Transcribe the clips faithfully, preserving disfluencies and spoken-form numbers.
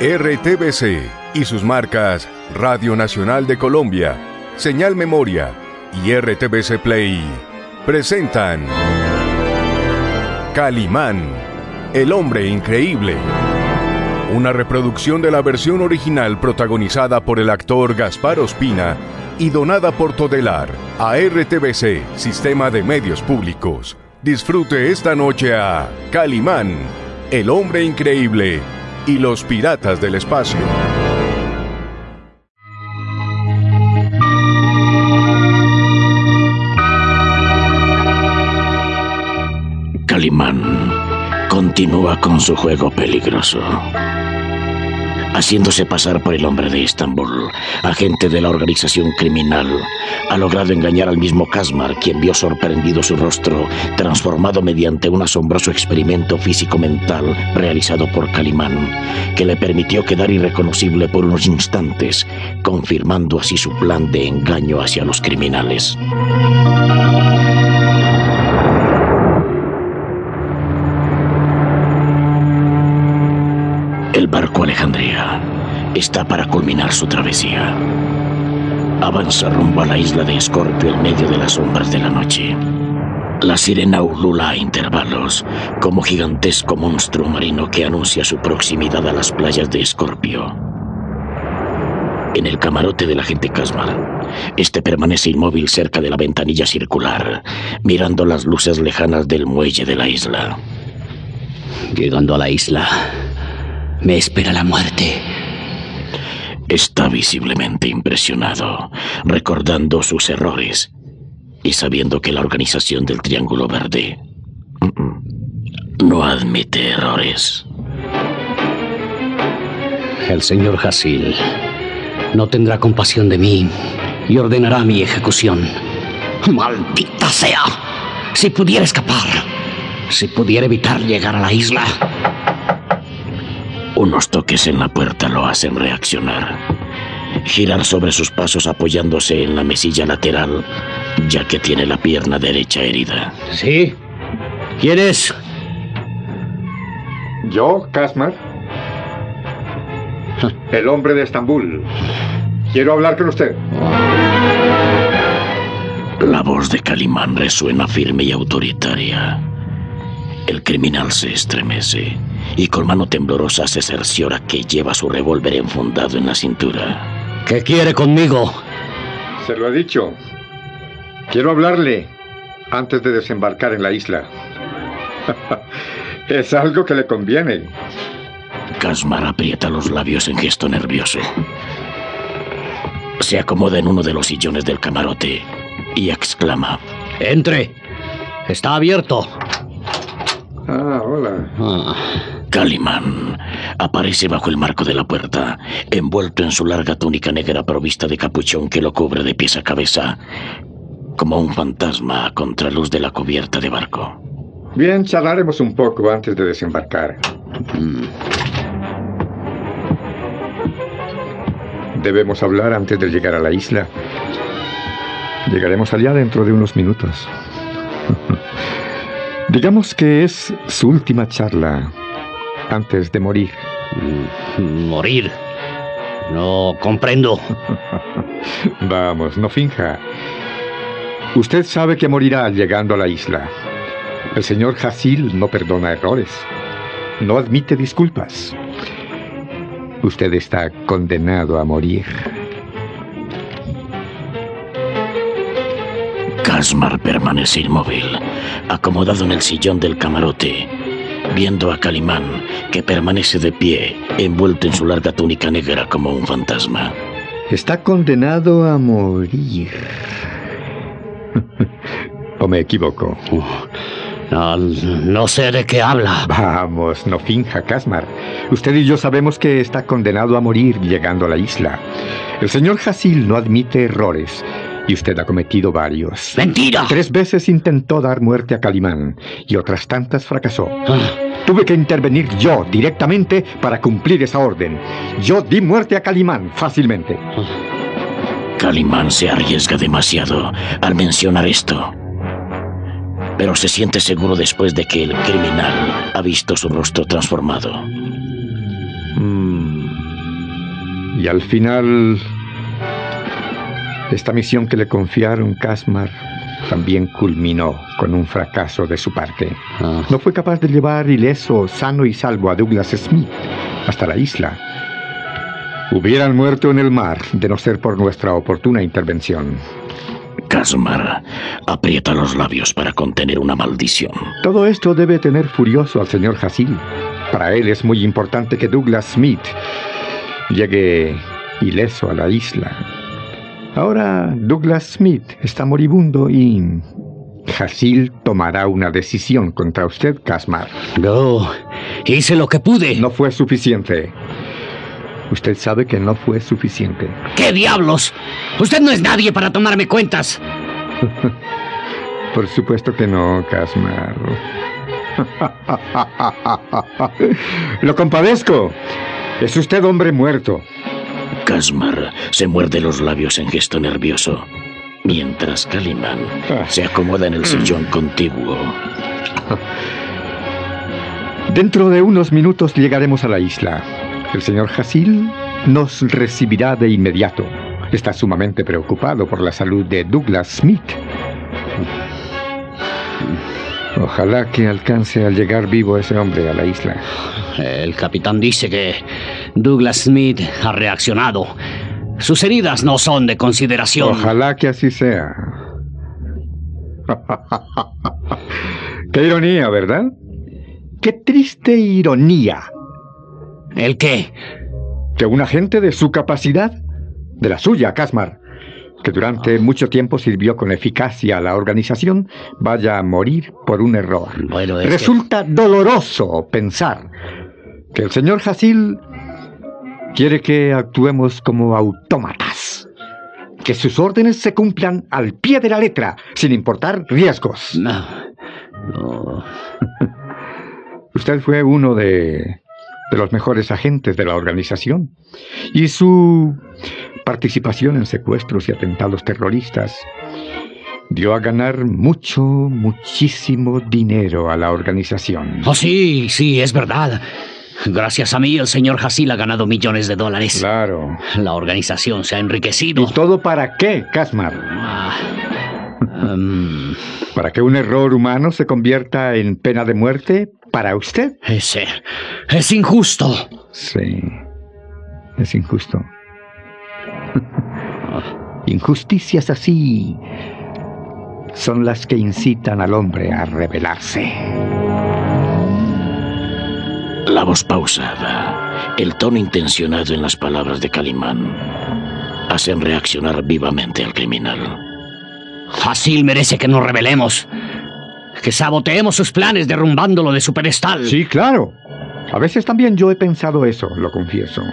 R T V C y sus marcas Radio Nacional de Colombia, Señal Memoria y R T V C Play presentan Calimán, el hombre increíble. Una reproducción de la versión original protagonizada por el actor Gaspar Ospina y donada por Todelar a R T V C, Sistema de Medios Públicos. Disfrute esta noche a Calimán, el hombre increíble y los piratas del espacio. Calimán continúa con su juego peligroso, haciéndose pasar por el hombre de Estambul, agente de la organización criminal. Ha logrado engañar al mismo Casmar, quien vio sorprendido su rostro transformado mediante un asombroso experimento físico-mental realizado por Calimán, que le permitió quedar irreconocible por unos instantes, confirmando así su plan de engaño hacia los criminales. El barco Alejandría está para culminar su travesía. Avanza rumbo a la isla de Escorpio en medio de las sombras de la noche. La sirena ulula a intervalos, como gigantesco monstruo marino que anuncia su proximidad a las playas de Escorpio. En el camarote del agente Casmar, este permanece inmóvil cerca de la ventanilla circular, mirando las luces lejanas del muelle de la isla. Llegando a la isla, me espera la muerte. Está visiblemente impresionado, recordando sus errores y sabiendo que la organización del Triángulo Verde no admite errores. El señor Hasil no tendrá compasión de mí y ordenará mi ejecución. ¡Maldita sea! Si pudiera escapar, si pudiera evitar llegar a la isla. Unos toques en la puerta lo hacen reaccionar, girar sobre sus pasos apoyándose en la mesilla lateral, ya que tiene la pierna derecha herida. ¿Sí? ¿Quién es? ¿Yo, Casmar? El hombre de Estambul. Quiero hablar con usted. La voz de Calimán resuena firme y autoritaria. El criminal se estremece y con mano temblorosa se cerciora que lleva su revólver enfundado en la cintura. ¿Qué quiere conmigo? Se lo he dicho. Quiero hablarle antes de desembarcar en la isla. Es algo que le conviene. Casmar aprieta los labios en gesto nervioso. Se acomoda en uno de los sillones del camarote y exclama: ¡Entre! ¡Está abierto! Ah, hola. Ah. Calimán aparece bajo el marco de la puerta, envuelto en su larga túnica negra provista de capuchón que lo cubre de pies a cabeza, como un fantasma a contraluz de la cubierta de barco. Bien, charlaremos un poco antes de desembarcar. Mm. Debemos hablar antes de llegar a la isla. Llegaremos allá dentro de unos minutos. Digamos que es su última charla antes de morir. ¿Morir? No comprendo. Vamos, no finja. Usted sabe que morirá llegando a la isla. El señor Hasil no perdona errores. No admite disculpas. Usted está condenado a morir. Casmar permanece inmóvil, acomodado en el sillón del camarote, viendo a Calimán, que permanece de pie, envuelto en su larga túnica negra como un fantasma. Está condenado a morir. ¿O me equivoco? No, no sé de qué habla. Vamos, no finja, Casmar. Usted y yo sabemos que está condenado a morir llegando a la isla. El señor Hasil no admite errores. Y usted ha cometido varios. ¡Mentira! Tres veces intentó dar muerte a Calimán y otras tantas fracasó. Ah. Tuve que intervenir yo directamente para cumplir esa orden. Yo di muerte a Calimán fácilmente. Calimán se arriesga demasiado al mencionar esto, pero se siente seguro después de que el criminal ha visto su rostro transformado. Mm. Y al final, esta misión que le confiaron, Casmar, también culminó con un fracaso de su parte. Ah. No fue capaz de llevar ileso, sano y salvo a Douglas Smith hasta la isla. Hubieran muerto en el mar de no ser por nuestra oportuna intervención. Casmar, aprieta los labios para contener una maldición. Todo esto debe tener furioso al señor Hasil. Para él es muy importante que Douglas Smith llegue ileso a la isla. Ahora Douglas Smith está moribundo y Hasil tomará una decisión contra usted, Casmar. No, hice lo que pude. No fue suficiente. Usted sabe que no fue suficiente. ¿Qué diablos? Usted no es nadie para tomarme cuentas. Por supuesto que no, Casmar. Lo compadezco. Es usted hombre muerto. Casmar se muerde los labios en gesto nervioso, mientras Calimán se acomoda en el sillón contiguo. Dentro de unos minutos llegaremos a la isla. El señor Hasil nos recibirá de inmediato. Está sumamente preocupado por la salud de Douglas Smith. Ojalá que alcance a llegar vivo ese hombre a la isla. El capitán dice que Douglas Smith ha reaccionado. Sus heridas no son de consideración. Ojalá que así sea. Qué ironía, ¿verdad? Qué triste ironía. ¿El qué? Que un agente de su capacidad, de la suya, Casmar, que durante mucho tiempo sirvió con eficacia a la organización, vaya a morir por un error. Bueno, es Resulta que... doloroso pensar que el señor Hasil quiere que actuemos como autómatas, que sus órdenes se cumplan al pie de la letra, sin importar riesgos. No, no. Usted fue uno de... de los mejores agentes de la organización, y su participación en secuestros y atentados terroristas dio a ganar mucho, muchísimo dinero a la organización. Oh, sí, sí, es verdad. Gracias a mí, el señor Hasil ha ganado millones de dólares. Claro. La organización se ha enriquecido. ¿Y todo para qué, Casmar? Ah, um... ¿Para que un error humano se convierta en pena de muerte para usted? Ese es injusto. Sí, es injusto. Injusticias así son las que incitan al hombre a rebelarse. La voz pausada, el tono intencionado en las palabras de Calimán, hacen reaccionar vivamente al criminal. Hasil merece que nos rebelemos, que saboteemos sus planes derrumbándolo de su pedestal. Sí, claro. A veces también yo he pensado eso, lo confieso.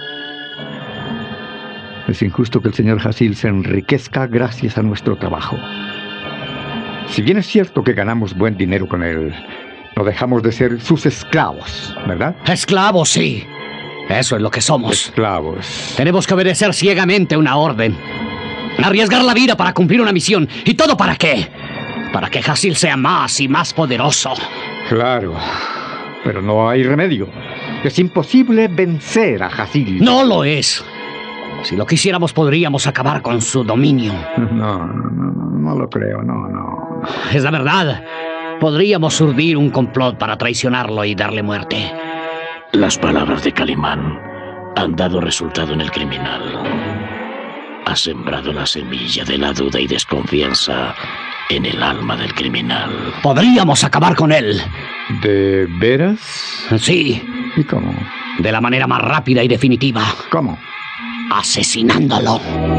Es injusto que el señor Hasil se enriquezca gracias a nuestro trabajo. Si bien es cierto que ganamos buen dinero con él, no dejamos de ser sus esclavos, ¿verdad? Esclavos, sí. Eso es lo que somos. Esclavos. Tenemos que obedecer ciegamente una orden. Arriesgar la vida para cumplir una misión. ¿Y todo para qué? Para que Hasil sea más y más poderoso. Claro, pero no hay remedio. Es imposible vencer a Hasil. No lo es. Si lo quisiéramos, podríamos acabar con su dominio. No, no, no, no lo creo, no, no. Es la verdad. Podríamos urdir un complot para traicionarlo y darle muerte. Las palabras de Calimán han dado resultado en el criminal. Ha sembrado la semilla de la duda y desconfianza en el alma del criminal. Podríamos acabar con él. ¿De veras? Sí. ¿Y cómo? De la manera más rápida y definitiva. ¿Cómo? Asesinándolo.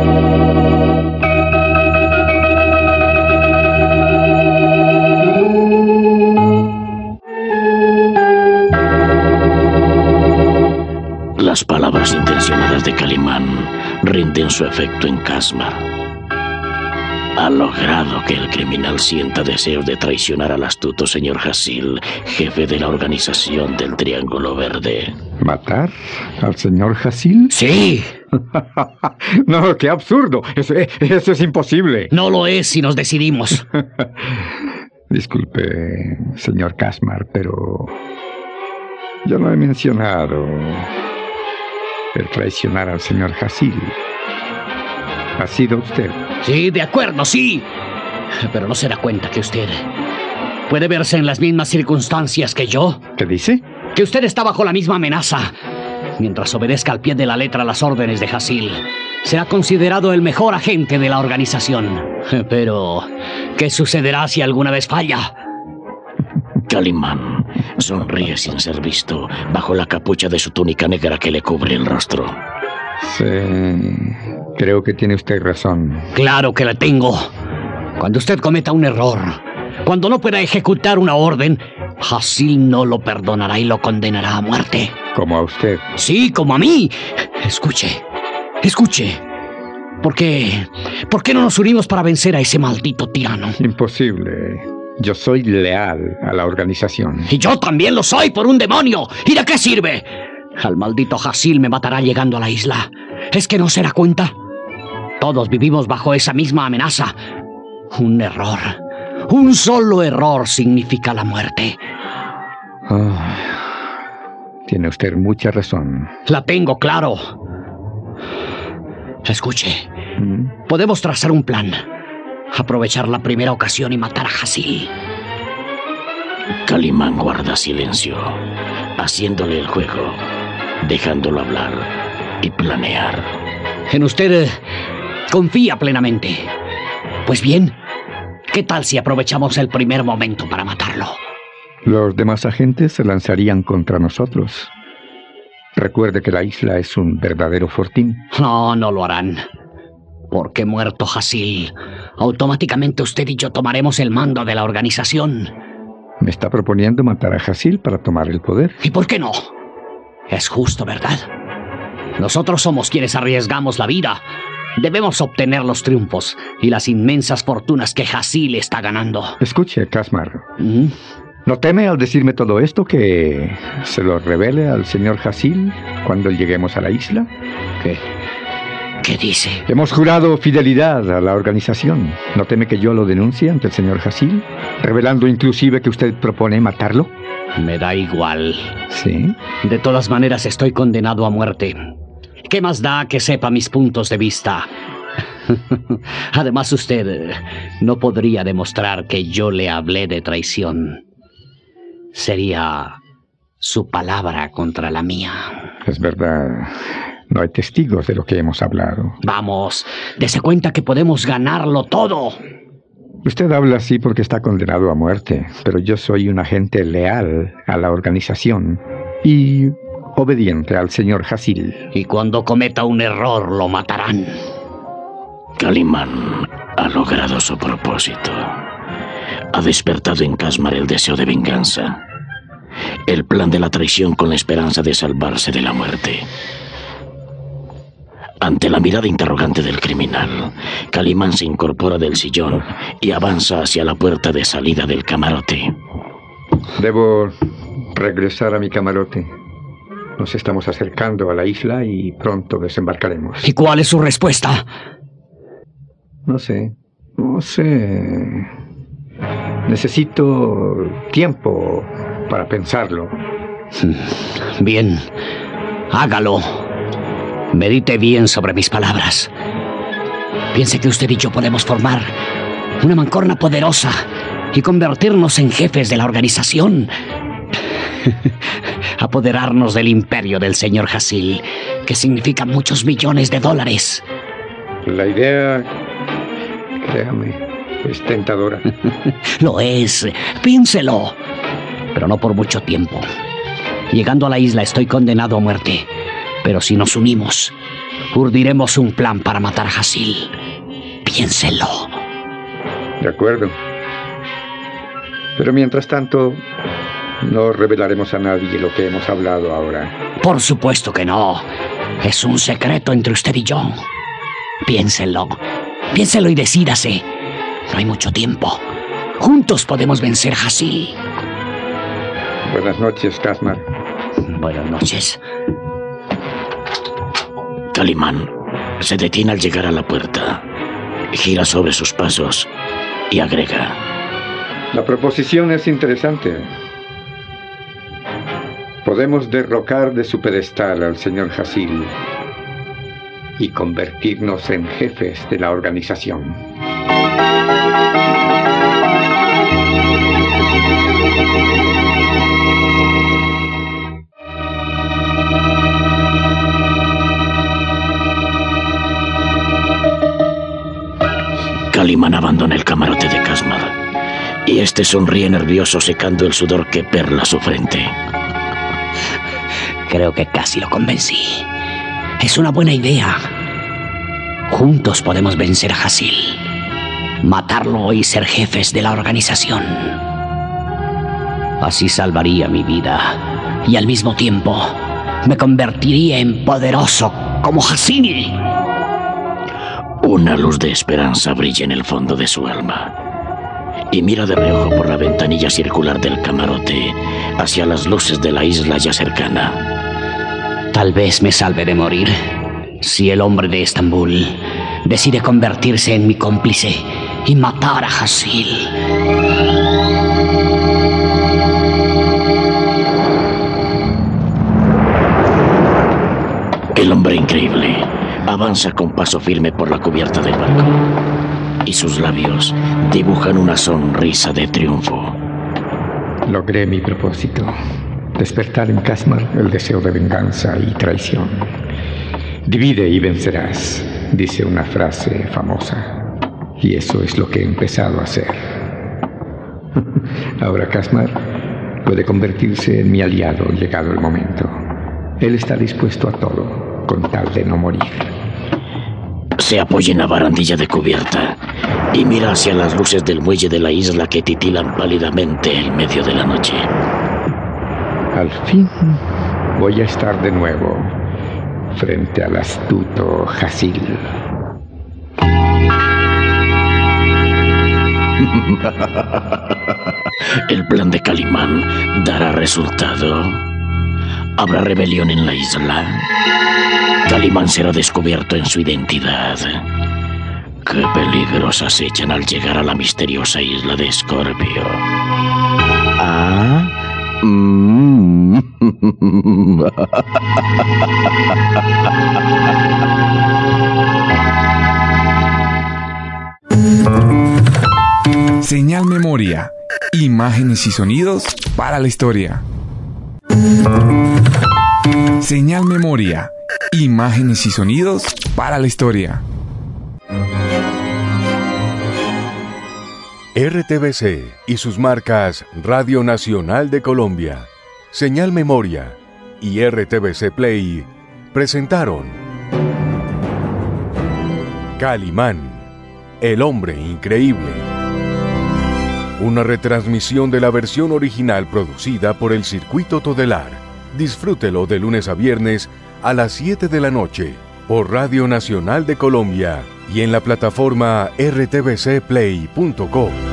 Las palabras intencionadas de Calimán rinden su efecto en Casmar. Ha logrado que el criminal sienta deseos de traicionar al astuto señor Hasil, jefe de la organización del Triángulo Verde. ¿Matar al señor Hasil? Sí. No, qué absurdo. Eso, eso es imposible. No lo es si nos decidimos. Disculpe, señor Casmar, pero yo no he mencionado el traicionar al señor Hasil. ¿Ha sido usted? Sí, de acuerdo, sí. Pero no se da cuenta que usted puede verse en las mismas circunstancias que yo. ¿Qué dice? Que usted está bajo la misma amenaza. Mientras obedezca al pie de la letra las órdenes de Hasil, será considerado el mejor agente de la organización. Pero, ¿qué sucederá si alguna vez falla? Calimán sonríe sin ser visto bajo la capucha de su túnica negra que le cubre el rostro. Sí, creo que tiene usted razón. Claro que la tengo. Cuando usted cometa un error, cuando no pueda ejecutar una orden, Hasil no lo perdonará y lo condenará a muerte. ¿Como a usted? Sí, como a mí. Escuche, escuche. ¿Por qué? ¿Por qué no nos unimos para vencer a ese maldito tirano? Imposible. Yo soy leal a la organización. Y yo también lo soy por un demonio. ¿Y de qué sirve? Al maldito Hasil me matará llegando a la isla. ¿Es que no se da cuenta? Todos vivimos bajo esa misma amenaza. Un error. Un solo error significa la muerte. Oh, tiene usted mucha razón. La tengo, claro. Escuche. ¿Mm? Podemos trazar un plan. Aprovechar la primera ocasión y matar a Hasil. Calimán guarda silencio, haciéndole el juego, dejándolo hablar y planear. En usted eh, confía plenamente. Pues bien, ¿qué tal si aprovechamos el primer momento para matarlo? Los demás agentes se lanzarían contra nosotros. Recuerde que la isla es un verdadero fortín. No, no lo harán. Porque muerto Hasil, automáticamente usted y yo tomaremos el mando de la organización. Me está proponiendo matar a Hasil para tomar el poder. ¿Y por qué no? Es justo, ¿verdad? Nosotros somos quienes arriesgamos la vida. Debemos obtener los triunfos y las inmensas fortunas que Hasil está ganando. Escuche, Casmar. ¿Mm? ¿No teme al decirme todo esto que se lo revele al señor Hasil cuando lleguemos a la isla? ¿Qué? ¿Qué dice? Hemos jurado fidelidad a la organización. ¿No teme que yo lo denuncie ante el señor Hasil, revelando inclusive que usted propone matarlo? Me da igual. ¿Sí? De todas maneras estoy condenado a muerte. ¿Qué más da que sepa mis puntos de vista? Además usted no podría demostrar que yo le hablé de traición. Sería su palabra contra la mía. Es verdad. No hay testigos de lo que hemos hablado. Vamos, dese cuenta que podemos ganarlo todo. Usted habla así porque está condenado a muerte, pero yo soy un agente leal a la organización y obediente al señor Hasil. Y cuando cometa un error, lo matarán. Calimán ha logrado su propósito. Ha despertado en Casmar el deseo de venganza. El plan de la traición con la esperanza de salvarse de la muerte. Ante la mirada interrogante del criminal, Calimán se incorpora del sillón y avanza hacia la puerta de salida del camarote. Debo regresar a mi camarote. Nos estamos acercando a la isla y pronto desembarcaremos. ¿Y cuál es su respuesta? No sé, no sé. Necesito tiempo para pensarlo. Bien, hágalo. Medite bien sobre mis palabras. Piense que usted y yo podemos formar una mancorna poderosa y convertirnos en jefes de la organización. Apoderarnos del imperio del señor Hasil, que significa muchos millones de dólares. La idea, créame, es tentadora. Lo es, piénselo. Pero no por mucho tiempo. Llegando a la isla estoy condenado a muerte. Pero si nos unimos, urdiremos un plan para matar a Hasil. Piénselo. De acuerdo. Pero mientras tanto, no revelaremos a nadie lo que hemos hablado ahora. Por supuesto que no. Es un secreto entre usted y yo. Piénselo. Piénselo y decídase. No hay mucho tiempo. Juntos podemos vencer a Hasil. Buenas noches, Casmar. Buenas noches. Calimán se detiene al llegar a la puerta, gira sobre sus pasos y agrega: La proposición es interesante. podemos derrocar de su pedestal al señor Hasil y convertirnos en jefes de la organización. Calimán abandona el camarote de Casmar y este sonríe nervioso secando el sudor que perla su frente. Creo que casi lo convencí. Es una buena idea. Juntos podemos vencer a Hasil, matarlo y ser jefes de la organización. Así salvaría mi vida y al mismo tiempo me convertiría en poderoso como Hasil. Una luz de esperanza brilla en el fondo de su alma y mira de reojo por la ventanilla circular del camarote hacia las luces de la isla ya cercana. Tal vez me salve de morir si el hombre de Estambul decide convertirse en mi cómplice y matar a Hasil. El hombre increíble avanza con paso firme por la cubierta del barco y sus labios dibujan una sonrisa de triunfo. Logré mi propósito, despertar en Casmar el deseo de venganza y traición. Divide y vencerás, dice una frase famosa, y eso es lo que he empezado a hacer. Ahora Casmar puede convertirse en mi aliado llegado el momento. Él está dispuesto a todo con tal de no morir. Se apoya en la barandilla de cubierta y mira hacia las luces del muelle de la isla que titilan pálidamente en medio de la noche. Al fin voy a estar de nuevo frente al astuto Hasil. El plan de Calimán dará resultado. ¿Habrá rebelión en la isla? Calimán será descubierto en su identidad. ¿Qué peligros acechan al llegar a la misteriosa isla de Escorpio? ¿Ah? Mm. Señal Memoria. Imágenes y sonidos para la historia. Señal Memoria. Imágenes y sonidos para la historia. R T V C y sus marcas Radio Nacional de Colombia, Señal Memoria y R T V C Play presentaron Calimán, el hombre increíble. Una retransmisión de la versión original producida por el Circuito Todelar. Disfrútelo de lunes a viernes a las siete de la noche por Radio Nacional de Colombia y en la plataforma r t v c play punto com.